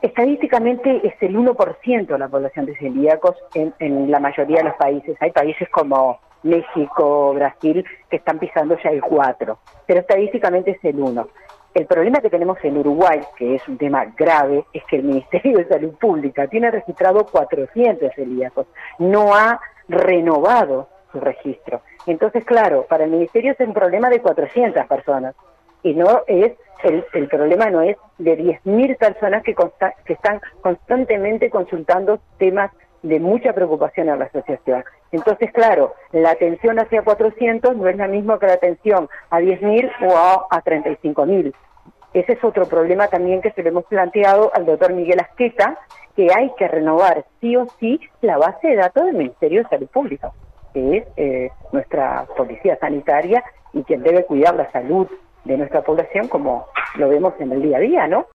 Estadísticamente es el 1% de la población de celíacos en la mayoría de los países. Hay países como México, Brasil, que están pisando ya el 4%, pero estadísticamente es el 1%. El problema que tenemos en Uruguay, que es un tema grave, es que el Ministerio de Salud Pública tiene registrado 400 celíacos, no ha renovado su registro. Entonces, claro, para el Ministerio es un problema de 400 personas, y no es el problema no es de 10.000 personas que están constantemente consultando temas de mucha preocupación en la asociación. Entonces, claro, la atención hacia 400 no es la misma que la atención a 10.000 o a 35.000. Ese es otro problema también que se le hemos planteado al doctor Miguel Asqueta, que hay que renovar sí o sí la base de datos del Ministerio de Salud Pública, que es nuestra policía sanitaria y quien debe cuidar la salud de nuestra población como lo vemos en el día a día, ¿no?